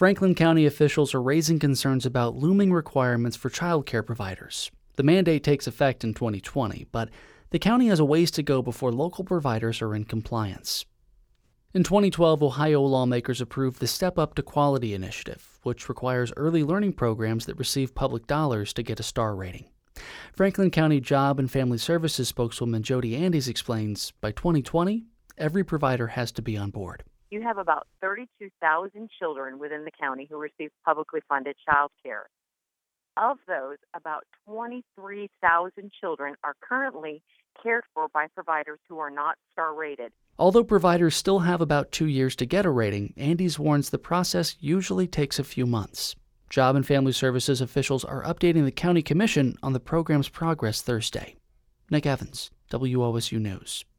Franklin County officials are raising concerns about looming requirements for child care providers. The mandate takes effect in 2020, but the county has a ways to go before local providers are in compliance. In 2012, Ohio lawmakers approved the Step Up to Quality initiative, which requires early learning programs that receive public dollars to get a star rating. Franklin County Job and Family Services spokeswoman Jody Andes explains, by 2020, every provider has to be on board. You have about 32,000 children within the county who receive publicly funded child care. Of those, about 23,000 children are currently cared for by providers who are not star rated. Although providers still have about 2 years to get a rating, Andes warns the process usually takes a few months. Job and Family Services officials are updating the county commission on the program's progress Thursday. Nick Evans, WOSU News.